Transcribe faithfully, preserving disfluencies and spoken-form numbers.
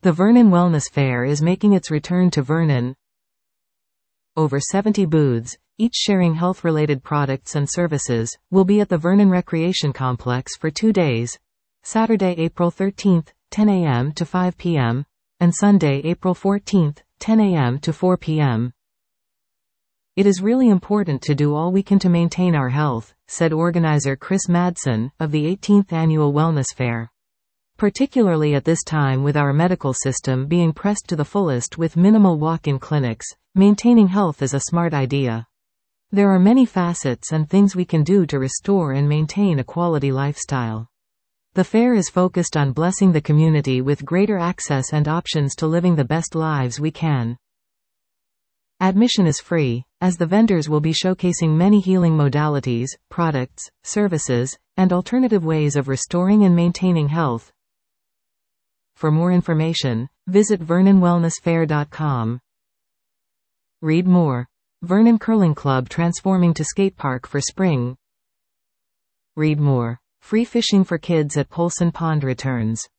The Vernon Wellness Fair is making its return to Vernon. Over seventy booths, each sharing health-related products and services, will be at the Vernon Recreation Complex for two days, Saturday, April thirteenth, ten a m to five p m, and Sunday, April fourteenth, ten a m to four p m It is really important to do all we can to maintain our health, said organizer Chris Madsen, of the eighteenth Annual Wellness Fair. Particularly at this time with our medical system being pressed to the fullest with minimal walk-in clinics, maintaining health is a smart idea. There are many facets and things we can do to restore and maintain a quality lifestyle. The fair is focused on blessing the community with greater access and options to living the best lives we can. Admission is free, as the vendors will be showcasing many healing modalities, products, services, and alternative ways of restoring and maintaining health. For more information, visit vernon wellness fair dot com. Read more. Vernon Curling Club transforming to skatepark for spring. Read more. Free fishing for kids at Polson Pond returns.